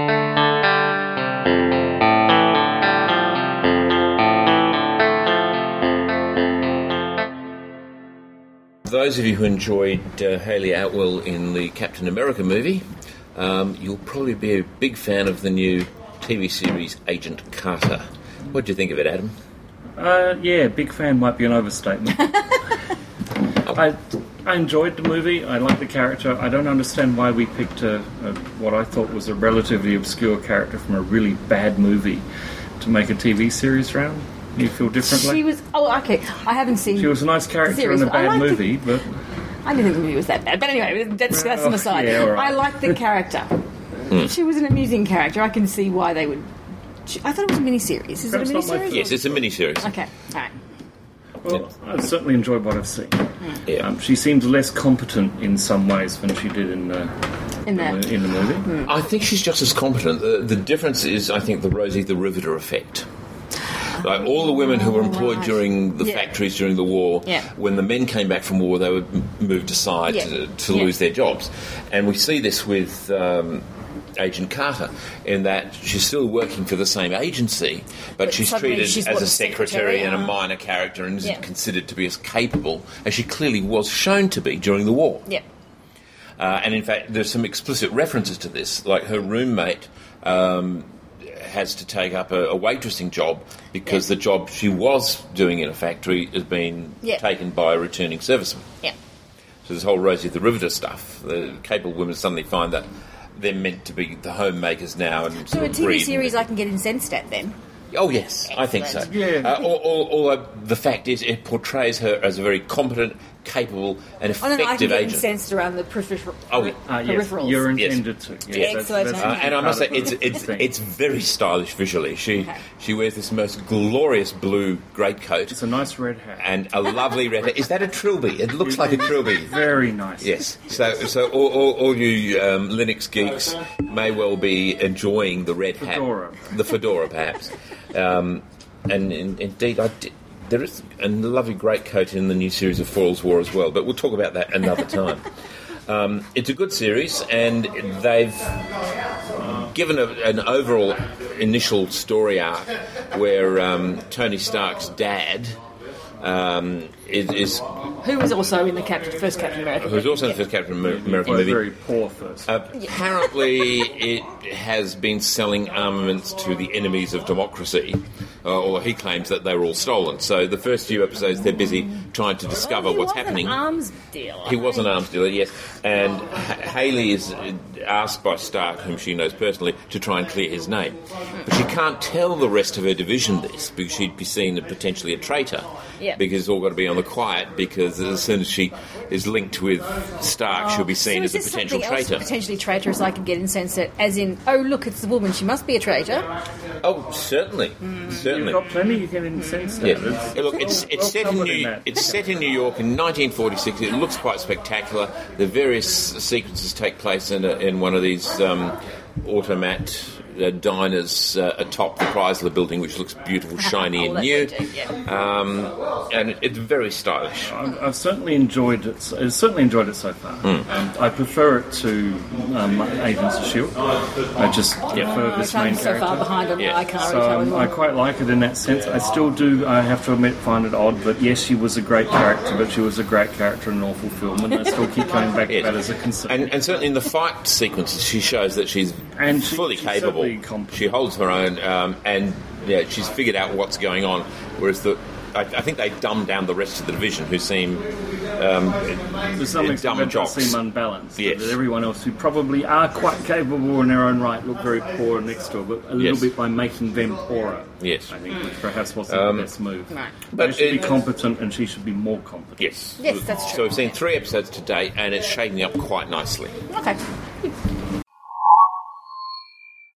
Those of you who enjoyed Hayley Atwell in the Captain America movie, you'll probably be a big fan of the new TV series Agent Carter. What do you think of it, Adam? Yeah, big fan might be an overstatement. I enjoyed the movie. I like the character. I don't understand why we picked what I thought was a relatively obscure character from a really bad movie to make a TV series around. You feel differently? She was... Oh, okay. I haven't seen... She was a nice character in a bad movie, but... I didn't think the movie was that bad. But anyway, that's an aside. Yeah, all right. I liked the character. She was an amusing character. I can see why they would... I thought it was a miniseries. Is it a miniseries? Yes, it's a miniseries. Okay, all right. Well, I've certainly enjoyed what I've seen. Yeah. She seems less competent in some ways than she did in the movie. I think she's just as competent. The difference is, I think, the Rosie the Riveter effect. Like all the women who were employed during the factories during the war, when the men came back from war, they were moved aside to lose their jobs. And we see this with Agent Carter, in that she's still working for the same agency, but she's treated as a secretary and a minor character and isn't considered to be as capable as she clearly was shown to be during the war. Yeah. And in fact, there's some explicit references to this, like her roommate has to take up a waitressing job because the job she was doing in a factory has been taken by a returning serviceman. Yeah. So this whole Rosie the Riveter stuff, the capable women suddenly find that they're meant to be the homemakers now. And so a TV series I can get incensed at then? Oh, yes, I think so. Yeah. Although the fact is it portrays her as a very competent, capable and effective I can get agent. incensed around the peripherals. Yes, you're intended to. Yes. Excellent. And I must say, it's very stylish visually. She wears this most glorious blue greatcoat. It's a nice red hat. And a lovely red hat. Is that a trilby? It looks like a trilby. Very nice. Yes. So all you Linux geeks may well be enjoying the red hat. The fedora, perhaps. And indeed, there is a lovely greatcoat in the new series of Foyle's War as well, but we'll talk about that another time. It's a good series, and they've given an overall initial story arc where Tony Stark's dad is... Who was also in the first Captain America movie. Who was also in the first Captain America movie. Very poor first. Apparently it has been selling armaments to the enemies of democracy, or he claims that they were all stolen. So the first few episodes they're busy trying to discover what's happening. He was an arms dealer. He was an arms dealer, yes. And Hayley is asked by Stark, whom she knows personally, to try and clear his name. But she can't tell the rest of her division this, because she'd be seen as potentially a traitor. Yeah. Because it's all got to be on the quiet, because as soon as she is linked with Stark, she'll be seen as a potential traitor. Potentially traitorous, I could get incensed at, as in, oh, look, it's the woman, she must be a traitor. Oh, certainly. Certainly. You've got plenty you can incensed at. Yeah. Look, it's set in New York in 1946. It looks quite spectacular. The various sequences take place in one of these automat diners atop the Chrysler building, which looks beautiful, shiny and new. And it's very stylish. I've certainly enjoyed it. Certainly enjoyed it so far. I prefer it to Agents of S.H.I.E.L.D. I just prefer this main character. So far behind him, I can't really tell I quite like it in that sense. I still do, I have to admit, find it odd, but yes, she was a great character, but she was a great character in an awful film, and I still keep coming back to that as a concern. And certainly in the fight sequences, she shows that she's fully capable. She holds her own, and she's figured out what's going on. Whereas I think they dumbed down the rest of the division, who seem to some extent seem unbalanced. Yes. That everyone else who probably are quite capable in their own right look very poor next to her, but a little bit by making them poorer. Yes, I think which perhaps wasn't the best move. Right. But they should be competent, and she should be more competent. Yes, that's true. So we've seen 3 episodes to date, and it's shaping up quite nicely. Okay.